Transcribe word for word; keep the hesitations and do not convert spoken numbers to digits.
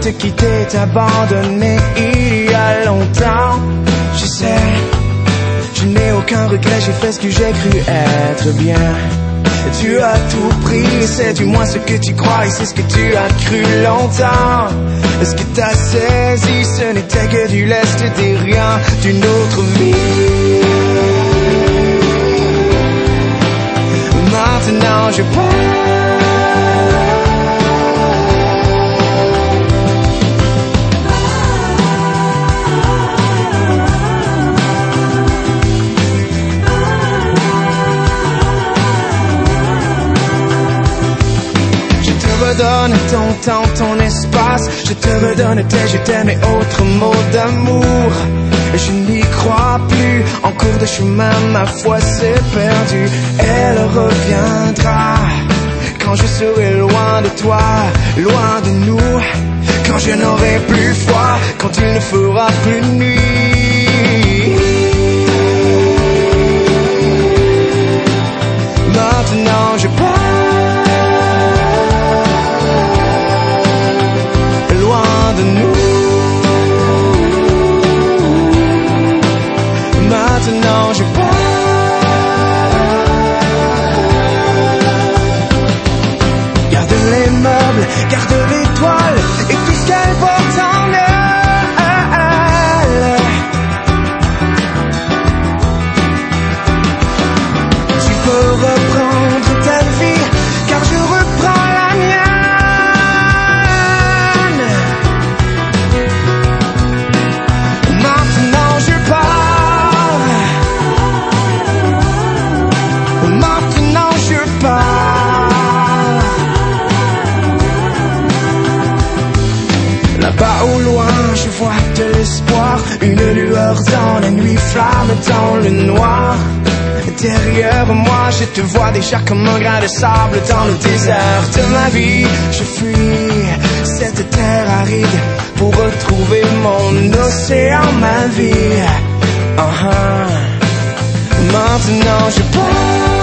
te quitter, t'abandonner il y a longtemps. Je sais, je n'ai aucun regret, j'ai fait ce que j'ai cru être bien. Tu as tout pris, c'est du moins ce que tu crois et c'est ce que tu as cru longtemps. Ce que t'as saisi, ce n'était que du lest des riens d'une autre vie. Maintenant je pars. Je te redonne ton temps, ton espace. Je te redonne tes je t'aime et autres mots d'amour. Je n'y crois plus, en cours de chemin ma foi s'est perdue. Elle reviendra quand je serai loin de toi, loin de nous. Quand je n'aurai plus foi, quand il ne fera plus nuit. Maintenant je pars. Maintenant je pars. Garde les meubles, garde l'étoile et tout ce qu'elle porte en elle. Tu peux reprendre ta vie car je reprends la mienne. Maintenant je pars. Là-bas au loin, je vois de l'espoir, une lueur dans la nuit, flamme dans le noir. Derrière moi, je te vois déjà comme un grain de sable dans le désert de ma vie. Je fuis cette terre aride pour retrouver mon océan, ma vie. Uh-huh. Maintenant je pars.